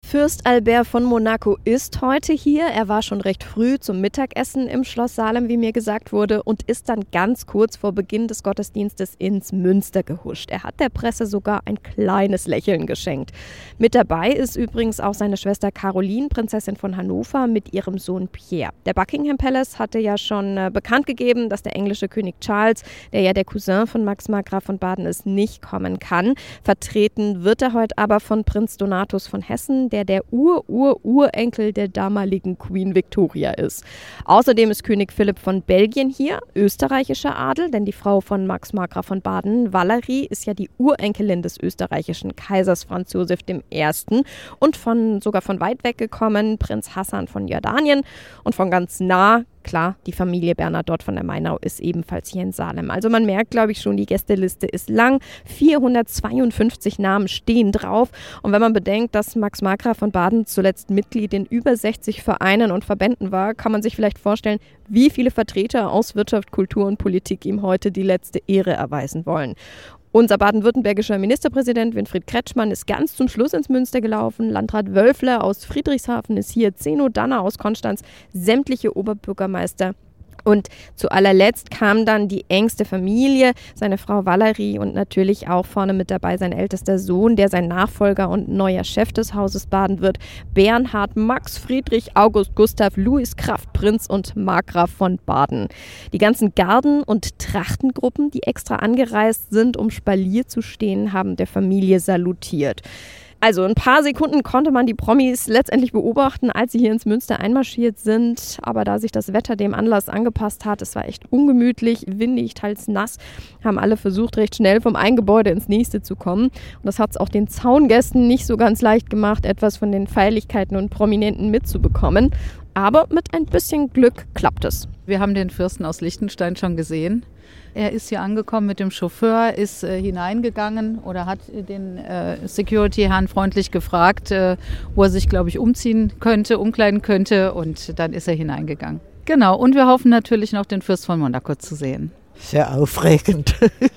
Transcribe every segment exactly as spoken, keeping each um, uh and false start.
Fürst Albert von Monaco ist heute hier. Er war schon recht früh zum Mittagessen im Schloss Salem, wie mir gesagt wurde, und ist dann ganz kurz vor Beginn des Gottesdienstes ins Münster gehuscht. Er hat der Presse sogar ein kleines Lächeln geschenkt. Mit dabei ist übrigens auch seine Schwester Caroline, Prinzessin von Hannover, mit ihrem Sohn Pierre. Der Buckingham Palace hatte ja schon äh, bekannt gegeben, dass der englische König Charles, der ja der Cousin von Max Markgraf von Baden ist, nicht kommen kann. Vertreten wird er heute aber von Prinz Donatus von Hessen, der der Ur-Ur-Urenkel der damaligen Queen Victoria ist. Außerdem ist König Philipp von Belgien hier, österreichischer Adel, denn die Frau von Max Markgraf von Baden, Valerie, ist ja die Urenkelin des österreichischen Kaisers Franz Josef der Erste. Und von sogar von weit weg gekommen, Prinz Hassan von Jordanien, und von ganz nah, klar, die Familie Bernadotte von der Mainau ist ebenfalls hier in Salem. Also man merkt, glaube ich, schon, die Gästeliste ist lang. vierhundertzweiundfünfzig Namen stehen drauf. Und wenn man bedenkt, dass Max Markgraf von Baden zuletzt Mitglied in über sechzig Vereinen und Verbänden war, kann man sich vielleicht vorstellen, wie viele Vertreter aus Wirtschaft, Kultur und Politik ihm heute die letzte Ehre erweisen wollen. Unser baden-württembergischer Ministerpräsident Winfried Kretschmann ist ganz zum Schluss ins Münster gelaufen. Landrat Wölfler aus Friedrichshafen ist hier, Zeno Danner aus Konstanz, sämtliche Oberbürgermeister. Und zu allerletzt kam dann die engste Familie, seine Frau Valerie und natürlich auch vorne mit dabei sein ältester Sohn, der sein Nachfolger und neuer Chef des Hauses Baden wird, Bernhard Max Friedrich August Gustav Louis Kraft Prinz und Markgraf von Baden. Die ganzen Garden- und Trachtengruppen, die extra angereist sind, um Spalier zu stehen, haben der Familie salutiert. Also ein paar Sekunden konnte man die Promis letztendlich beobachten, als sie hier ins Münster einmarschiert sind. Aber da sich das Wetter dem Anlass angepasst hat, es war echt ungemütlich, windig, teils nass, haben alle versucht, recht schnell vom einen Gebäude ins nächste zu kommen. Und das hat es auch den Zaungästen nicht so ganz leicht gemacht, etwas von den Feierlichkeiten und Prominenten mitzubekommen. Aber mit ein bisschen Glück klappt es. Wir haben den Fürsten aus Liechtenstein schon gesehen. Er ist hier angekommen mit dem Chauffeur, ist äh, hineingegangen oder hat den äh, Security-Herrn freundlich gefragt, äh, wo er sich, glaube ich, umziehen könnte, umkleiden könnte, und dann ist er hineingegangen. Genau, und wir hoffen natürlich noch, den Fürst von Monaco zu sehen. Sehr aufregend.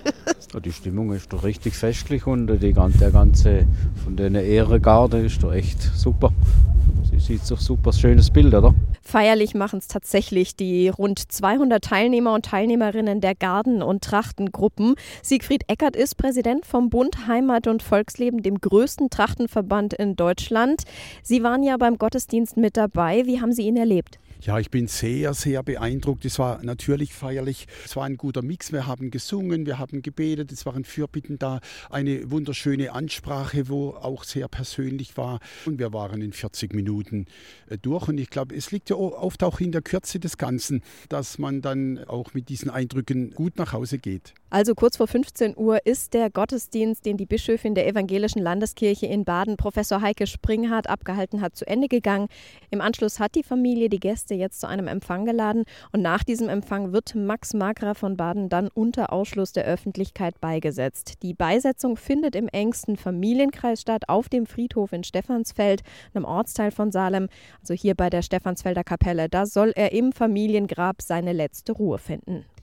Die Stimmung ist doch richtig festlich und die, der ganze von der Ehrengarde ist doch echt super. Sie sieht doch super schönes Bild, oder? Feierlich machen es tatsächlich die rund zweihundert Teilnehmer und Teilnehmerinnen der Garden- und Trachtengruppen. Siegfried Eckert ist Präsident vom Bund Heimat und Volksleben, dem größten Trachtenverband in Deutschland. Sie waren ja beim Gottesdienst mit dabei. Wie haben Sie ihn erlebt? Ja, ich bin sehr, sehr beeindruckt. Es war natürlich feierlich. Es war ein guter Mix. Wir haben gesungen, wir haben gebetet. Es waren Fürbitten da. Eine wunderschöne Ansprache, wo auch sehr persönlich war. Und wir waren in vierzig Minuten durch. Und ich glaube, es liegt ja oft auch in der Kürze des Ganzen, dass man dann auch mit diesen Eindrücken gut nach Hause geht. Also kurz vor fünfzehn Uhr ist der Gottesdienst, den die Bischöfin der Evangelischen Landeskirche in Baden, Professor Heike Springhardt, abgehalten hat, zu Ende gegangen. Im Anschluss hat die Familie die Gäste jetzt zu einem Empfang geladen, und nach diesem Empfang wird Max Markgraf von Baden dann unter Ausschluss der Öffentlichkeit beigesetzt. Die Beisetzung findet im engsten Familienkreis statt, auf dem Friedhof in Stephansfeld, einem Ortsteil von Salem, also hier bei der Stephansfelder Kapelle. Da soll er im Familiengrab seine letzte Ruhe finden.